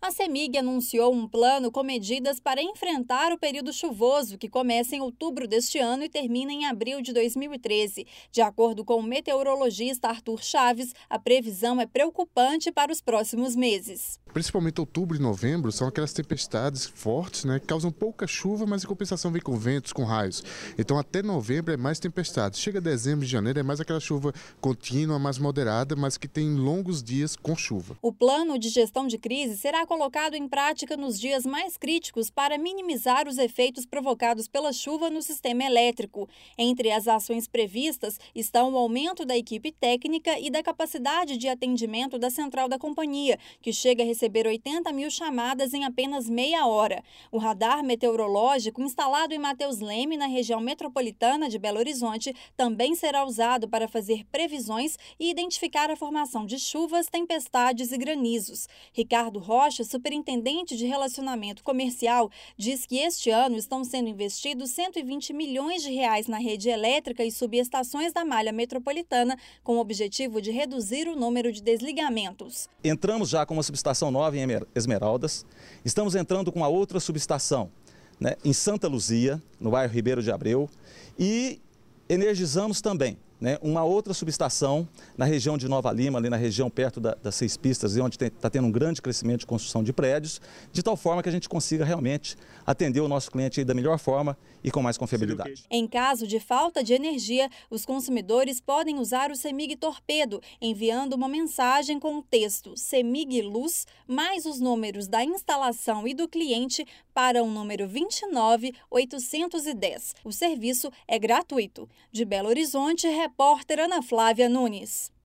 A CEMIG anunciou um plano com medidas para enfrentar o período chuvoso, que começa em outubro deste ano e termina em abril de 2013. De acordo com o meteorologista Arthur Chaves, a previsão é preocupante para os próximos meses. Principalmente outubro e novembro são aquelas tempestades fortes, que causam pouca chuva, mas em compensação vem com ventos, com raios. Então até novembro é mais tempestade. Chega dezembro e janeiro é mais aquela chuva contínua, mais moderada, mas que tem longos dias com chuva. O plano de gestão de crise será colocado em prática nos dias mais críticos para minimizar os efeitos provocados pela chuva no sistema elétrico. Entre as ações previstas estão o aumento da equipe técnica e da capacidade de atendimento da central da companhia, que chega a receber 80 mil chamadas em apenas meia hora. O radar meteorológico instalado em Mateus Leme, na região metropolitana de Belo Horizonte, também será usado para fazer previsões e identificar a formação de chuvas, tempestades e granizos. Ricardo Rocha, superintendente de relacionamento comercial, diz que este ano estão sendo investidos R$ 120 milhões na rede elétrica e subestações da malha metropolitana, com o objetivo de reduzir o número de desligamentos. Entramos já com uma subestação nova em Esmeraldas, estamos entrando com uma outra subestação, em Santa Luzia, no bairro Ribeiro de Abreu, e energizamos também uma outra subestação na região de Nova Lima, ali na região perto das 6 pistas, onde está tendo um grande crescimento de construção de prédios, de tal forma que a gente consiga realmente atender o nosso cliente da melhor forma e com mais confiabilidade. Em caso de falta de energia, os consumidores podem usar o CEMIG Torpedo, enviando uma mensagem com o texto CEMIG Luz, mais os números da instalação e do cliente para o número 29810. O serviço é gratuito. De Belo Horizonte, repórter Ana Flávia Nunes.